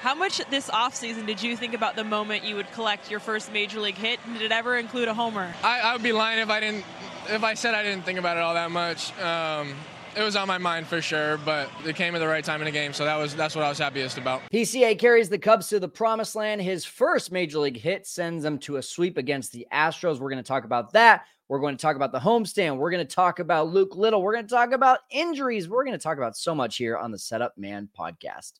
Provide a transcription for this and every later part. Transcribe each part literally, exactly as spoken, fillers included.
How much this offseason did you think about the moment you would collect your first major league hit? And did it ever include a homer? I, I would be lying if I didn't, if I said I didn't think about it all that much. Um, it was on my mind for sure, but it came at the right time in the game, so that was that's what I was happiest about. P C A carries the Cubs to the promised land. His first major league hit sends them to a sweep against the Astros. We're going to talk about that. We're going to talk about the homestand. We're going to talk about Luke Little. We're going to talk about injuries. We're going to talk about so much here on the Setup Man podcast.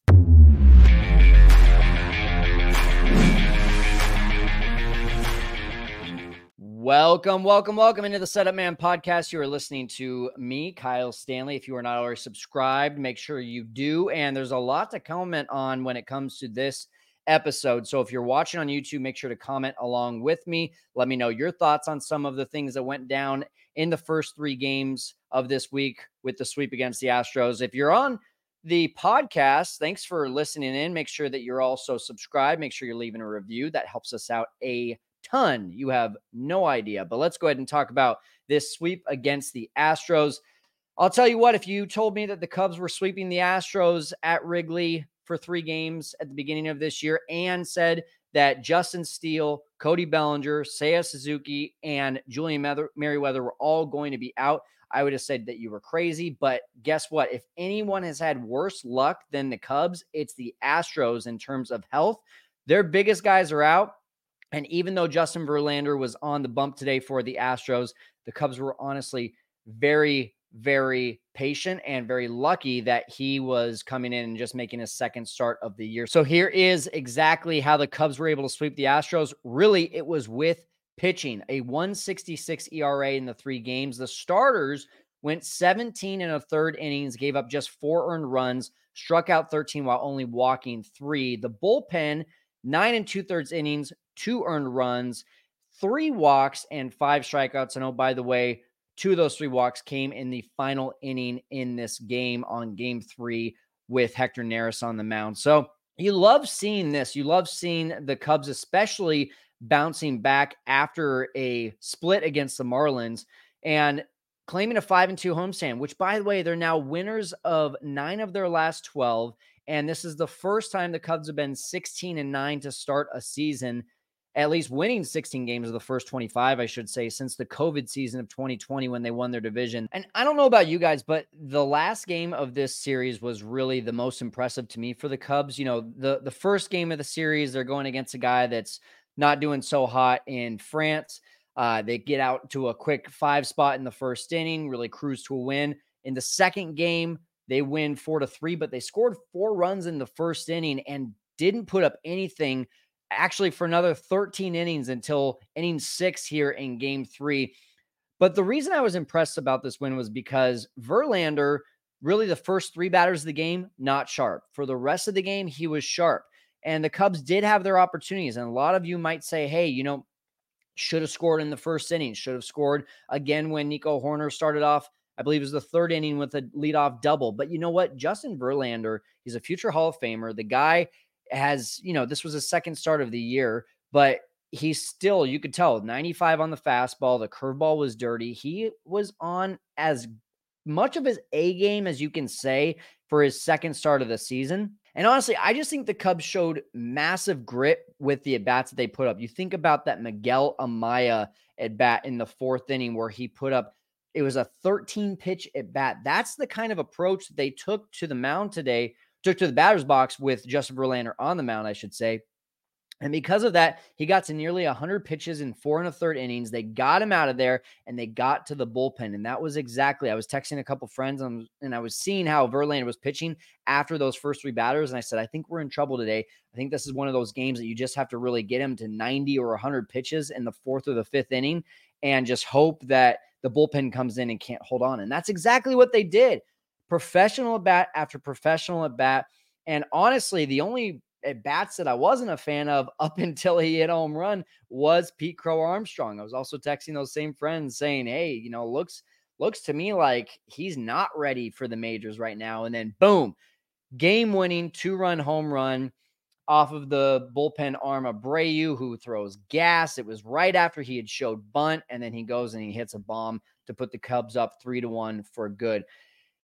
Welcome, welcome, welcome into the Setup Man podcast. You are listening to me, Kyle Stanley. If you are not already subscribed, make sure you do. And there's a lot to comment on when it comes to this episode. So if you're watching on YouTube, make sure to comment along with me. Let me know your thoughts on some of the things that went down in the first three games of this week with the sweep against the Astros. If you're on the podcast, thanks for listening in. Make sure that you're also subscribed. Make sure you're leaving a review. That helps us out a ton. You have no idea. But let's go ahead and talk about this sweep against the Astros. I'll tell you what, if you told me that the Cubs were sweeping the Astros at Wrigley for three games at the beginning of this year and said that Justin Steele, Cody Bellinger, Seiya Suzuki, and Julian Merryweather were all going to be out, I would have said that you were crazy. But guess what? If anyone has had worse luck than the Cubs, it's the Astros in terms of health. Their biggest guys are out. And even though Justin Verlander was on the bump today for the Astros, the Cubs were honestly very, very patient and very lucky that he was coming in and just making his second start of the year. So here is exactly how the Cubs were able to sweep the Astros. Really, it was with pitching, a one sixty-six E R A in the three games. The starters went seventeen and a third innings, gave up just four earned runs, struck out thirteen while only walking three. The bullpen, nine and two thirds innings, two earned runs, three walks, and five strikeouts. And oh, by the way, two of those three walks came in the final inning in this game on game three with Hector Neris on the mound. So you love seeing this. You love seeing the Cubs, especially bouncing back after a split against the Marlins and claiming a five and two homestand, which, by the way, they're now winners of nine of their last twelve. And this is the first time the Cubs have been sixteen and nine to start a season, at least winning sixteen games of the first twenty-five, I should say, since the COVID season of twenty twenty when they won their division. And I don't know about you guys, but the last game of this series was really the most impressive to me for the Cubs. You know, the, the first game of the series, they're going against a guy that's not doing so hot in France. Uh, they get out to a quick five spot in the first inning, really cruise to a win. In the second game, they win four to three, but they scored four runs in the first inning and didn't put up anything actually for another thirteen innings until inning six here in game three. But the reason I was impressed about this win was because Verlander, really the first three batters of the game, not sharp. For the rest of the game, he was sharp. And the Cubs did have their opportunities. And a lot of you might say, hey, you know, should have scored in the first inning, should have scored again when Nico Hoerner started off. I believe it was the third inning with a leadoff double. But you know what? Justin Verlander, he's a future Hall of Famer. The guy has, you know, this was his second start of the year, but he's still, you could tell, ninety-five on the fastball. The curveball was dirty. He was on as much of his A game as you can say for his second start of the season. And honestly, I just think the Cubs showed massive grit with the at-bats that they put up. You think about that Miguel Amaya at-bat in the fourth inning where he put up, it was a thirteen pitch at-bat. That's the kind of approach that they took to the mound today, took to the batter's box with Justin Verlander on the mound, I should say. And because of that, he got to nearly one hundred pitches in four and a third innings. They got him out of there, and they got to the bullpen. And that was exactly, I was texting a couple friends, and, and I was seeing how Verlander was pitching after those first three batters. And I said, I think we're in trouble today. I think this is one of those games that you just have to really get him to ninety or one hundred pitches in the fourth or the fifth inning and just hope that the bullpen comes in and can't hold on. And that's exactly what they did. Professional at bat after professional at bat. And honestly, the only at bats that I wasn't a fan of up until he hit a home run was Pete Crow Armstrong. I was also texting those same friends saying, hey, you know, looks, looks to me like he's not ready for the majors right now. And then boom, game winning two run home run off of the bullpen arm of Abreu, who throws gas. It was right after he had showed bunt, and then he goes and he hits a bomb to put the Cubs up three to one for good.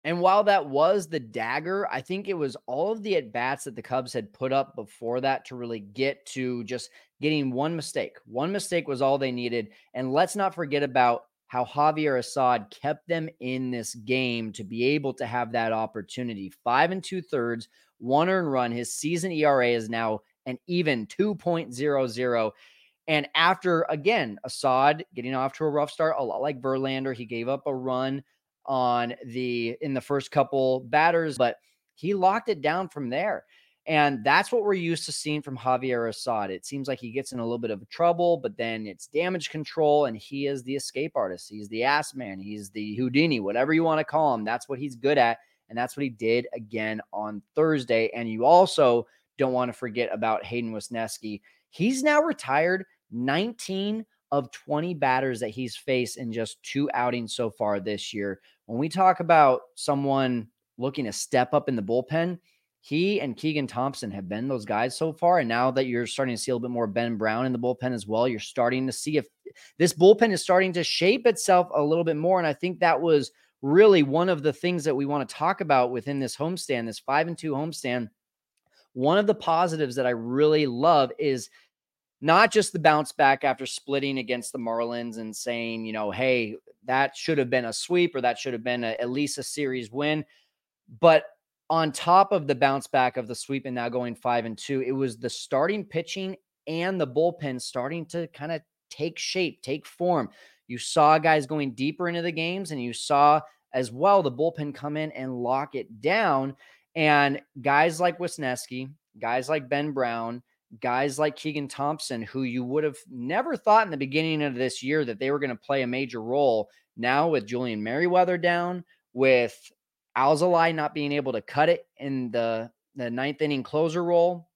And while that was the dagger, I think it was all of the at-bats that the Cubs had put up before that to really get to just getting one mistake. One mistake was all they needed. And let's not forget about how Javier Assad kept them in this game to be able to have that opportunity. Five and two thirds, one earned run. His season E R A is now an even two point oh oh. And after, again, Assad getting off to a rough start, a lot like Verlander, he gave up a run on the in the first couple batters, but he locked it down from there. And that's what we're used to seeing from Javier Assad. It seems like he gets in a little bit of trouble, but then it's damage control, and he is the escape artist. He's the ass man. He's the Houdini, whatever you want to call him. That's what he's good at, and that's what he did again on Thursday. And you also don't want to forget about Hayden Wesneski. He's now retired nineteen of twenty batters that he's faced in just two outings so far this year. When we talk about someone looking to step up in the bullpen, he and Keegan Thompson have been those guys so far. And now that you're starting to see a little bit more Ben Brown in the bullpen as well, you're starting to see if this bullpen is starting to shape itself a little bit more. And I think that was really one of the things that we want to talk about within this homestand, this five and two homestand. One of the positives that I really love is not just the bounce back after splitting against the Marlins and saying, you know, hey, that should have been a sweep or that should have been a, at least a series win. But on top of the bounce back of the sweep and now going five and two, it was the starting pitching and the bullpen starting to kind of take shape, take form. You saw guys going deeper into the games, and you saw as well the bullpen come in and lock it down. And guys like Wesneski, guys like Ben Brown, guys like Keegan Thompson, who you would have never thought in the beginning of this year that they were going to play a major role. Now with Julian Merryweather down, with Alzolay not being able to cut it in the, the ninth inning closer role.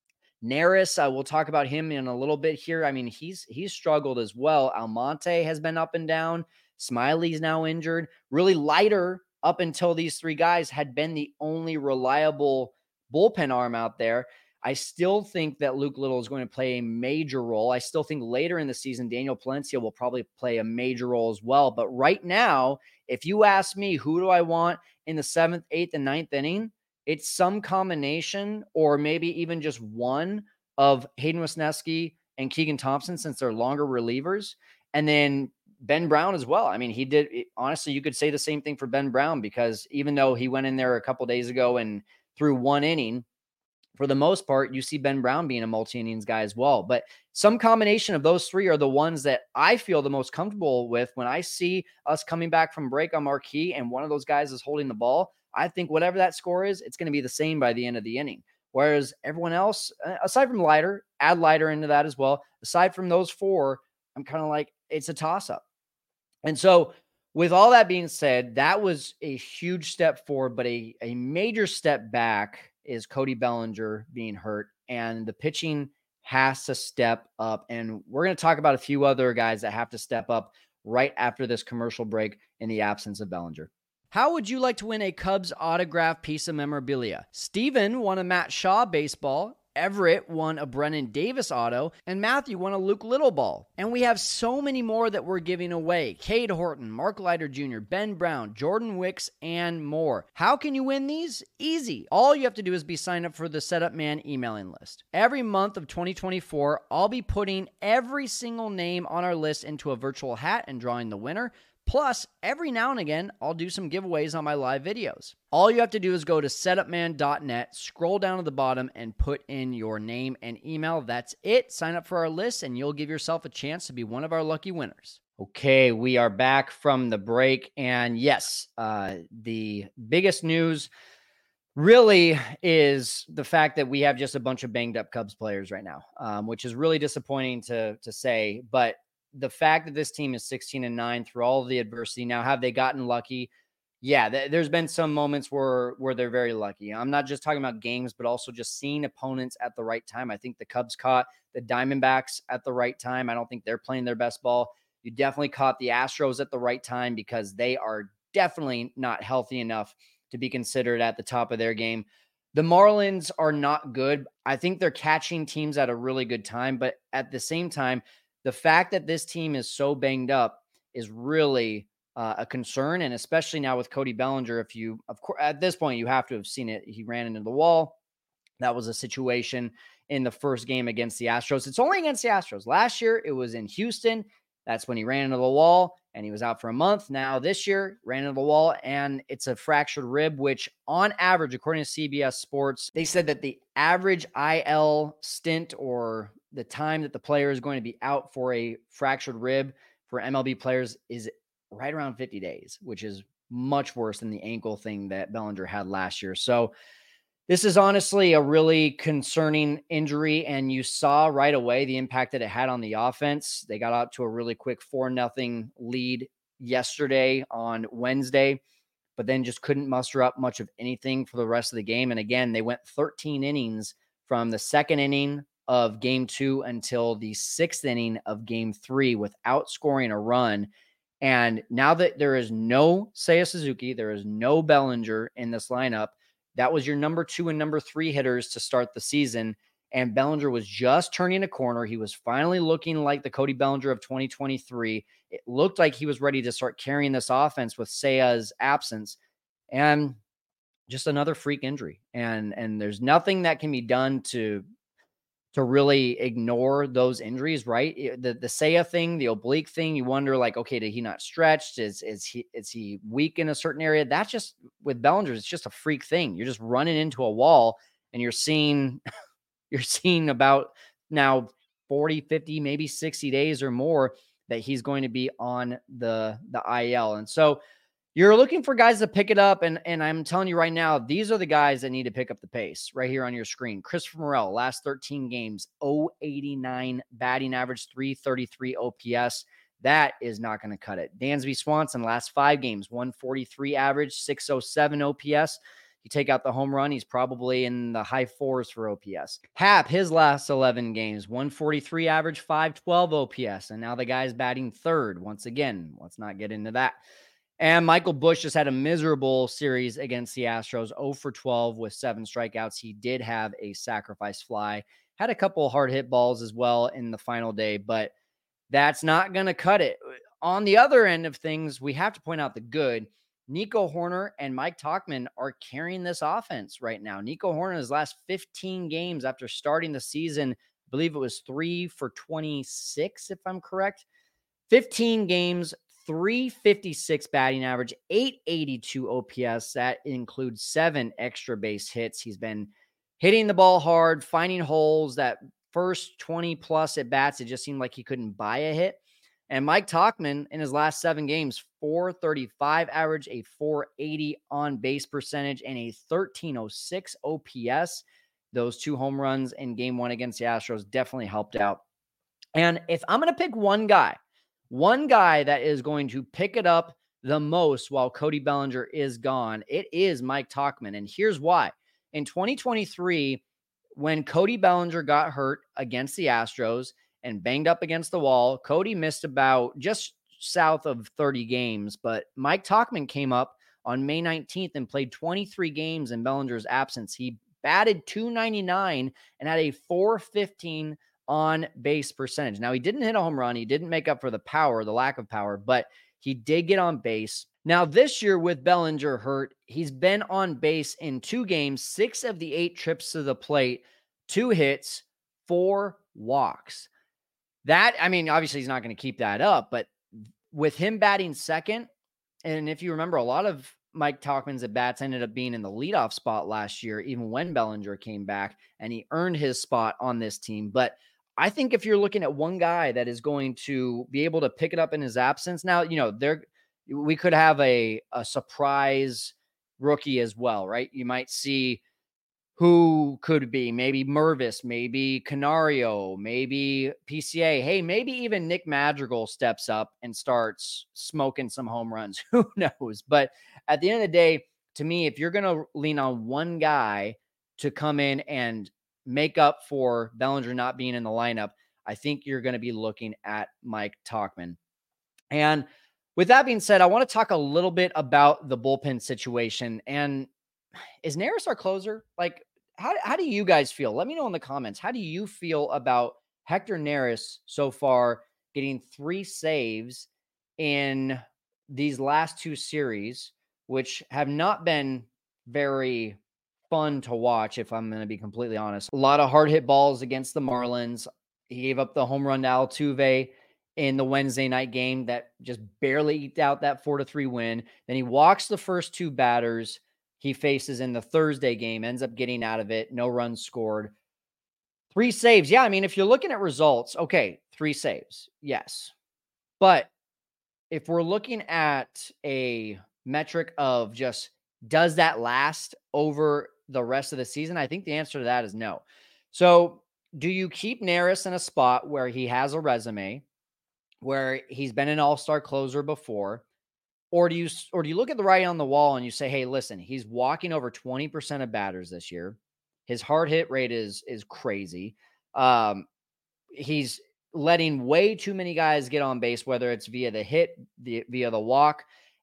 Neris, uh, we'll talk about him in a little bit here. I mean, he's he's struggled as well. Almonte has been up and down. Smiley's now injured. Really Leiter, up until these three guys, had been the only reliable bullpen arm out there. I still think that Luke Little is going to play a major role. I still think later in the season, Daniel Palencia will probably play a major role as well. But right now, if you ask me, who do I want in the seventh, eighth, and ninth inning, it's some combination or maybe even just one of Hayden Wesneski and Keegan Thompson, since they're longer relievers. And then Ben Brown as well. I mean, he did, honestly, you could say the same thing for Ben Brown, because even though he went in there a couple days ago and threw one inning, for the most part, you see Ben Brown being a multi-innings guy as well. But some combination of those three are the ones that I feel the most comfortable with. When I see us coming back from break on Marquee and one of those guys is holding the ball, I think whatever that score is, it's going to be the same by the end of the inning. Whereas everyone else, aside from Leiter, add Leiter into that as well. Aside from those four, I'm kind of like, it's a toss-up. And so with all that being said, that was a huge step forward, but a, a major step back is Cody Bellinger being hurt, and the pitching has to step up. And we're going to talk about a few other guys that have to step up right after this commercial break in the absence of Bellinger. How would you like to win a Cubs autographed piece of memorabilia? Steven won a Matt Shaw baseball, Everett won a Brennan Davis auto, and Matthew won a Luke Little ball. And we have so many more that we're giving away. Cade Horton, Mark Leiter Junior, Ben Brown, Jordan Wicks, and more. How can you win these? Easy. All you have to do is be signed up for the Setup Man emailing list. Every month of twenty twenty-four, I'll be putting every single name on our list into a virtual hat and drawing the winner. Plus, every now and again, I'll do some giveaways on my live videos. All you have to do is go to setup man dot net, scroll down to the bottom, and put in your name and email. That's it. Sign up for our list, and you'll give yourself a chance to be one of our lucky winners. Okay, we are back from the break. And yes, uh, the biggest news really is the fact that we have just a bunch of banged up Cubs players right now, um, which is really disappointing to, to say. But the fact that this team is sixteen and nine through all of the adversity. Now, have they gotten lucky? Yeah, th- there's been some moments where, where they're very lucky. I'm not just talking about games, but also just seeing opponents at the right time. I think the Cubs caught the Diamondbacks at the right time. I don't think they're playing their best ball. You definitely caught the Astros at the right time, because they are definitely not healthy enough to be considered at the top of their game. The Marlins are not good. I think they're catching teams at a really good time, but at the same time, the fact that this team is so banged up is really uh, a concern. And especially now with Cody Bellinger, if you, of course, at this point, you have to have seen it. He ran into the wall. That was a situation in the first game against the Astros. It's only against the Astros. Last year, it was in Houston. That's when he ran into the wall and he was out for a month. Now this year, ran into the wall and it's a fractured rib, which on average, according to C B S Sports, they said that the average I L stint, or the time that the player is going to be out for a fractured rib for M L B players, is right around fifty days, which is much worse than the ankle thing that Bellinger had last year. So this is honestly a really concerning injury, and you saw right away the impact that it had on the offense. They got out to a really quick four nothing lead yesterday on Wednesday, but then just couldn't muster up much of anything for the rest of the game. And again, they went thirteen innings from the second inning of game two until the sixth inning of game three without scoring a run. And now that there is no Seiya Suzuki, there is no Bellinger in this lineup, that was your number two and number three hitters to start the season. And Bellinger was just turning a corner. He was finally looking like the Cody Bellinger of twenty twenty-three. It looked like he was ready to start carrying this offense with Seiya's absence. And just another freak injury. And, and there's nothing that can be done to, to really ignore those injuries, right? The, the Seiya thing, the oblique thing, you wonder like, okay, did he not stretch? Is, is he, is he weak in a certain area? That's just, with Bellinger, it's just a freak thing. You're just running into a wall and you're seeing, you're seeing about now forty, fifty, maybe sixty days or more that he's going to be on the, the I L. And so you're looking for guys to pick it up, and, and I'm telling you right now, these are the guys that need to pick up the pace right here on your screen. Christopher Morel, last thirteen games, oh eighty-nine batting average, three thirty-three O P S. That is not going to cut it. Dansby Swanson, last five games, one forty-three average, six oh seven O P S. You take out the home run, he's probably in the high fours for O P S. Happ, his last eleven games, one forty-three average, five twelve O P S. And now the guy's batting third. Once again, let's not get into that. And Michael Busch just had a miserable series against the Astros, oh for twelve with seven strikeouts. He did have a sacrifice fly, had a couple hard hit balls as well in the final day, but that's not going to cut it. On the other end of things, we have to point out the good. Nico Hoerner and Mike Tauchman are carrying this offense right now. Nico Hoerner, his last fifteen games after starting the season, I believe it was three for twenty-six, if I'm correct. fifteen games, three fifty-six batting average, eight eighty-two O P S. That includes seven extra base hits. He's been hitting the ball hard, finding holes. That first twenty plus at bats, it just seemed like he couldn't buy a hit. And Mike Tauchman in his last seven games, four thirty-five average, a four eighty on base percentage, and a thirteen oh six O P S. Those two home runs in game one against the Astros definitely helped out. And if I'm going to pick one guy, One guy that is going to pick it up the most while Cody Bellinger is gone, it is Mike Tauchman. And here's why. In twenty twenty-three, when Cody Bellinger got hurt against the Astros and banged up against the wall, Cody missed about just south of thirty games. But Mike Tauchman came up on May nineteenth and played twenty-three games in Bellinger's absence. He batted two ninety-nine and had a four fifteen on base percentage. Now, he didn't hit a home run. He didn't make up for the power, the lack of power, but he did get on base. Now, this year with Bellinger hurt, he's been on base in two games, six of the eight trips to the plate, two hits, four walks. That, I mean, obviously he's not going to keep that up, but with him batting second, and if you remember, a lot of Mike Tauchman's at bats ended up being in the leadoff spot last year, even when Bellinger came back, and he earned his spot on this team. But I think if you're looking at one guy that is going to be able to pick it up in his absence, now, you know, there we could have a, a surprise rookie as well, right? You might see who could be, maybe Mervis, maybe Canario, maybe P C A. Hey, maybe even Nick Madrigal steps up and starts smoking some home runs. Who knows? But at the end of the day, to me, if you're going to lean on one guy to come in and make up for Bellinger not being in the lineup, I think you're going to be looking at Mike Tauchman. And with that being said, I want to talk a little bit about the bullpen situation. And is Neris our closer? Like, how, how do you guys feel? Let me know in the comments. How do you feel about Hector Neris so far getting three saves in these last two series, which have not been very fun to watch, if I'm going to be completely honest. A lot of hard hit balls against the Marlins. He gave up the home run to Altuve in the Wednesday night game that just barely eked out that four to three win. Then he walks the first two batters he faces in the Thursday game, ends up getting out of it. No runs scored. Three saves. Yeah, I mean, if you're looking at results, okay, three saves. Yes. But if we're looking at a metric of just does that last over the rest of the season, I think the answer to that is no. So do you keep Neris in a spot where he has a resume, where he's been an all-star closer before, or do you or do you look at the writing on the wall and you say, hey, listen, he's walking over twenty percent of batters this year. His hard hit rate is is crazy. Um, he's letting way too many guys get on base, whether it's via the hit, the, via the walk.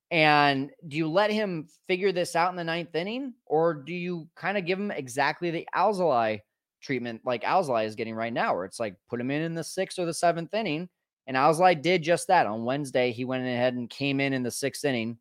And do you let him figure this out in the ninth inning, or do you kind of give him exactly the Alzolay treatment like Alzolay is getting right now, where it's like put him in in the sixth or the seventh inning? And Alzolay did just that on Wednesday. He went ahead and came in in the sixth inning,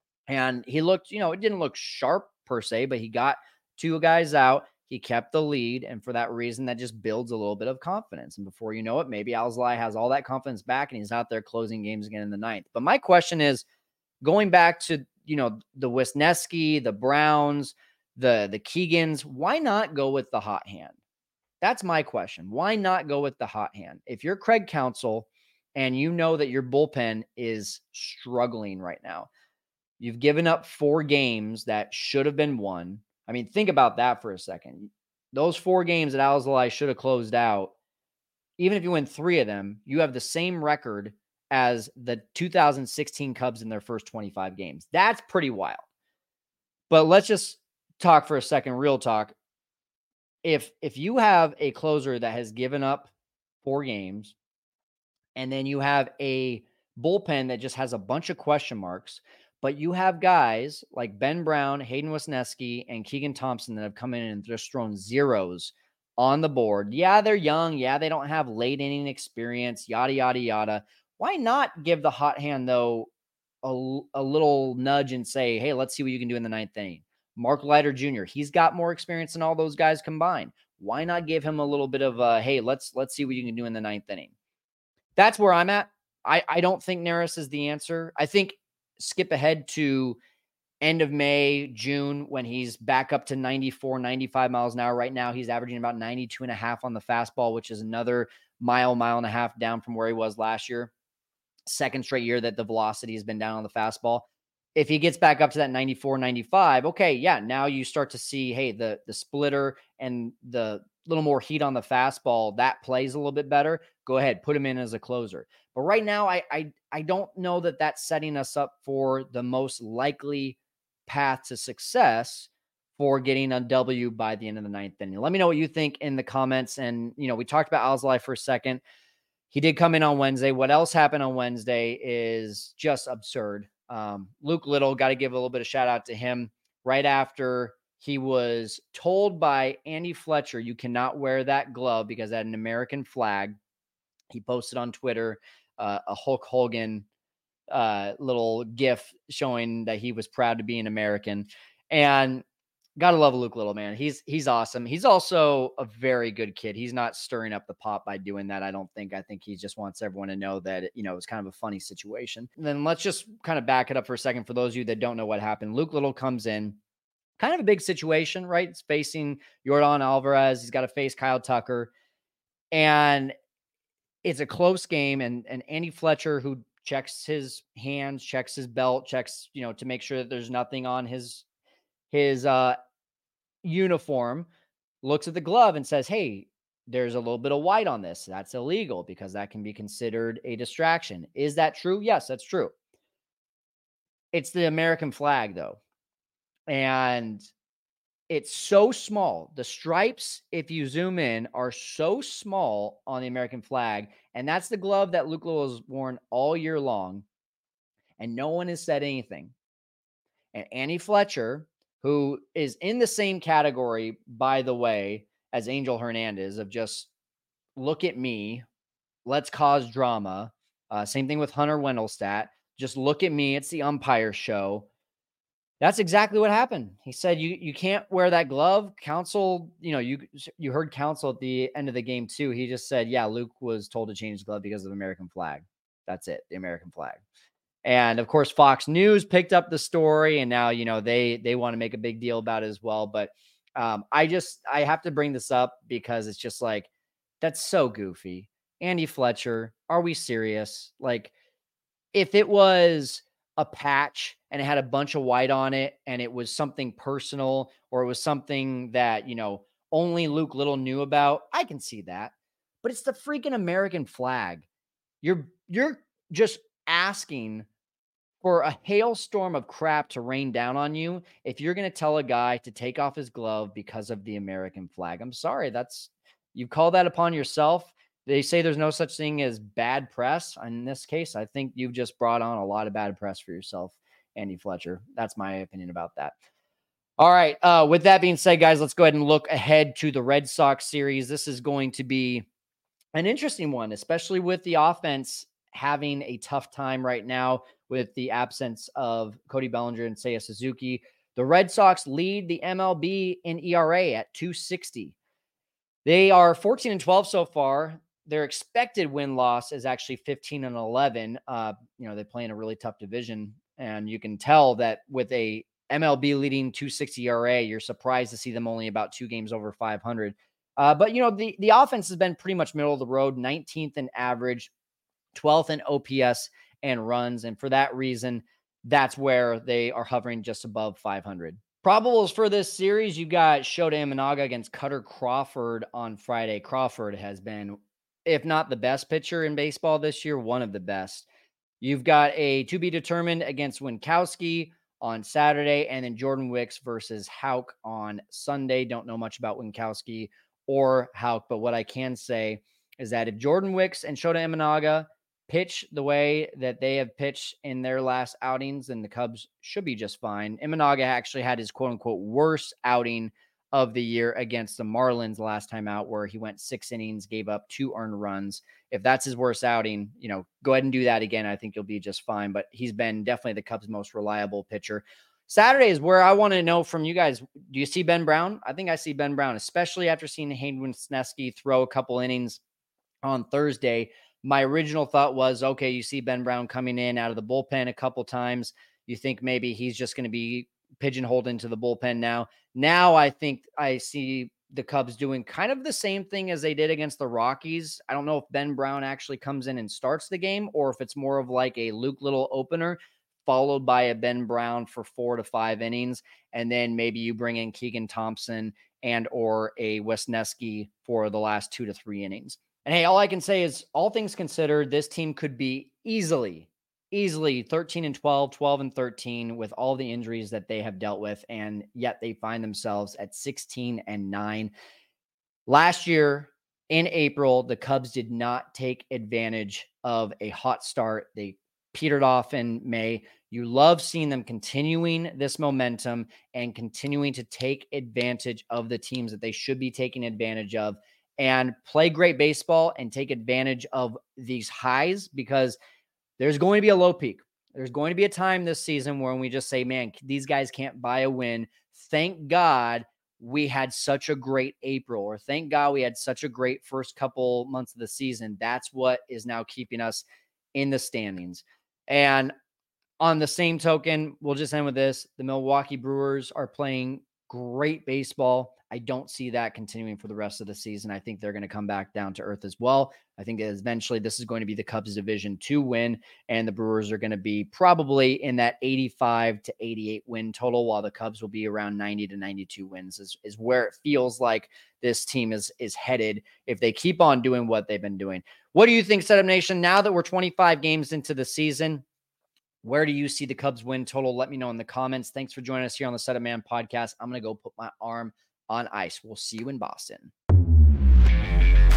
and he looked, you know, it didn't look sharp per se, but he got two guys out. He kept the lead, and for that reason, that just builds a little bit of confidence. And before you know it, maybe Alzolay has all that confidence back, and he's out there closing games again in the ninth. But my question is, going back to, you know, the Wisniewski, the Browns, the the Keegans, why not go with the hot hand? That's my question. Why not go with the hot hand? If you're Craig Counsell and you know that your bullpen is struggling right now, you've given up four games that should have been won. I mean, think about that for a second. Those four games that Alzolay should have closed out, even if you win three of them, you have the same record as the two thousand sixteen Cubs in their first twenty-five games. That's pretty wild. But let's just talk for a second, real talk. If if you have a closer that has given up four games, and then you have a bullpen that just has a bunch of question marks, but you have guys like Ben Brown, Hayden Wisniewski, and Keegan Thompson that have come in and just thrown zeros on the board. Yeah, they're young. Yeah, they don't have late inning experience, yada, yada, yada. Why not give the hot hand, though, a, a little nudge and say, hey, let's see what you can do in the ninth inning? Mark Leiter Junior, he's got more experience than all those guys combined. Why not give him a little bit of a, hey, let's let's see what you can do in the ninth inning? That's where I'm at. I, I don't think Neris is the answer. I think skip ahead to end of May, June, when he's back up to ninety-four, ninety-five miles an hour. Right now, he's averaging about ninety-two and a half on the fastball, which is another mile, mile and a half down from where he was last year. Second straight year that the velocity has been down on the fastball. If he gets back up to that ninety-four, ninety-five, okay, yeah, now you start to see, hey, the, the splitter and the little more heat on the fastball, that plays a little bit better. Go ahead, put him in as a closer. But right now, I I, I don't know that that's setting us up for the most likely path to success for getting a W by the end of the ninth inning. Let me know what you think in the comments. And, you know, we talked about Alzolay for a second. He did come in on Wednesday. What else happened on Wednesday is just absurd. Um, Luke Little, got to give a little bit of shout out to him. Right after he was told by Andy Fletcher, you cannot wear that glove because that had an American flag. He posted on Twitter uh, a Hulk Hogan uh, little gif showing that he was proud to be an American. And gotta love Luke Little, man. He's he's awesome. He's also a very good kid. He's not stirring up the pot by doing that, I don't think. I think he just wants everyone to know that, you know, it's kind of a funny situation. And then let's just kind of back it up for a second for those of you that don't know what happened. Luke Little comes in, kind of a big situation, right? It's facing Yordan Alvarez. He's got to face Kyle Tucker. And it's a close game. And, and Andy Fletcher, who checks his hands, checks his belt, checks, you know, to make sure that there's nothing on his his uh uniform, looks at the glove and says, hey, there's a little bit of white on this. That's illegal because that can be considered a distraction. Is that true? Yes, that's true. It's the American flag, though. And it's so small. The stripes, if you zoom in, are so small on the American flag. And that's the glove that Luke Little has worn all year long. And no one has said anything. And Andy Fletcher, who is in the same category, by the way, as Angel Hernandez, of just look at me, let's cause drama. Uh, same thing with Hunter Wendelstadt. Just look at me. It's the umpire show. That's exactly what happened. He said, you you can't wear that glove. Counsel, you know, you you heard Counsel at the end of the game too. He just said, yeah, Luke was told to change his glove because of the American flag. That's it, the American flag. And of course, Fox News picked up the story, and now, you know, they they want to make a big deal about it as well. But um, I just I have to bring this up because it's just like, that's so goofy. Andy Fletcher, are we serious? Like, if it was a patch and it had a bunch of white on it and it was something personal, or it was something that, you know, only Luke Little knew about, I can see that. But it's the freaking American flag. You're you're just asking for a hailstorm of crap to rain down on you if you're going to tell a guy to take off his glove because of the American flag. I'm sorry, that's, you call that upon yourself. They say there's no such thing as bad press. In this case, I think you've just brought on a lot of bad press for yourself, Andy Fletcher. That's my opinion about that. All right. Uh, with that being said, guys, let's go ahead and look ahead to the Red Sox series. This is going to be an interesting one, especially with the offense having a tough time right now with the absence of Cody Bellinger and Seiya Suzuki. The Red Sox lead the M L B in E R A at two sixty. They are fourteen and twelve so far. Their expected win-loss is actually fifteen and eleven. Uh, you know, they play in a really tough division, and you can tell that with a M L B leading two sixty E R A, you're surprised to see them only about two games over five hundred. Uh, but, you know, the, the offense has been pretty much middle of the road, nineteenth in average, twelfth in O P S and runs. And for that reason, that's where they are hovering just above five hundred. Probables for this series, you got Shota Imanaga against Cutter Crawford on Friday. Crawford has been, if not the best pitcher in baseball this year, one of the best. You've got a to be determined against Winkowski on Saturday, and then Jordan Wicks versus Houck on Sunday. Don't know much about Winkowski or Houck, but what I can say is that if Jordan Wicks and Shota Imanaga pitch the way that they have pitched in their last outings, then the Cubs should be just fine. Imanaga actually had his quote-unquote worst outing of the year against the Marlins last time out, where he went six innings, gave up two earned runs. If that's his worst outing, you know, go ahead and do that again. I think you'll be just fine, but he's been definitely the Cubs' most reliable pitcher. Saturday is where I want to know from you guys. Do you see Ben Brown? I think I see Ben Brown, especially after seeing Hayden Wesneski throw a couple innings on Thursday. My original thought was, okay, you see Ben Brown coming in out of the bullpen a couple times. You think maybe he's just going to be pigeonholed into the bullpen now. Now I think I see the Cubs doing kind of the same thing as they did against the Rockies. I don't know if Ben Brown actually comes in and starts the game, or if it's more of like a Luke Little opener followed by a Ben Brown for four to five innings. And then maybe you bring in Keegan Thompson and or a Wesneski for the last two to three innings. And hey, all I can say is, all things considered, this team could be easily, easily thirteen and twelve, twelve and thirteen with all the injuries that they have dealt with. And yet they find themselves at sixteen and nine. Last year in April, the Cubs did not take advantage of a hot start. They petered off in May. You love seeing them continuing this momentum and continuing to take advantage of the teams that they should be taking advantage of, and play great baseball and take advantage of these highs, because there's going to be a low peak. There's going to be a time this season where we just say, man, these guys can't buy a win. Thank God we had such a great April, or thank God we had such a great first couple months of the season. That's what is now keeping us in the standings. And on the same token, we'll just end with this. The Milwaukee Brewers are playing great baseball. I don't see that continuing for the rest of the season. I think they're going to come back down to earth as well. I think eventually this is going to be the Cubs division two win, and the Brewers are going to be probably in that eighty-five to eighty-eight win total, while the Cubs will be around ninety to ninety-two wins is, is where it feels like this team is, is headed if they keep on doing what they've been doing. What do you think, Setup Nation? Now that we're twenty-five games into the season, where do you see the Cubs win total? Let me know in the comments. Thanks for joining us here on the Setup Man podcast. I'm going to go put my arm on ice. We'll see you in Boston.